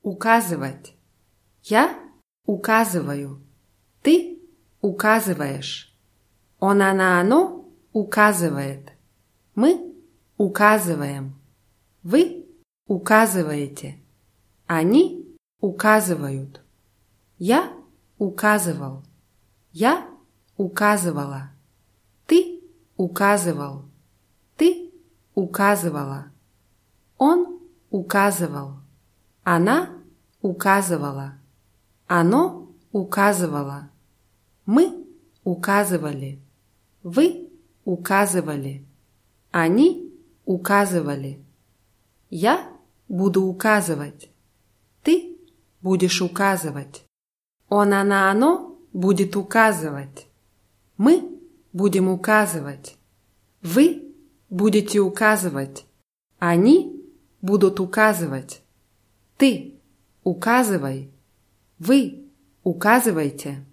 Указывать. Я указываю. Ты указываешь. Оно указывает. Мы указываем. Вы указываете. Они указывают. Я указывал. Я указывала. Ты указывал. Ты указывала. Он указывал. Она указывала. Оно указывало. Мы указывали. Вы указывали. Они указывали. Я буду указывать. Ты будешь указывать. Оно будет указывать. Мы будем указывать. Вы будете указывать. Они будут указывать. Ты указывай. Вы указывайте.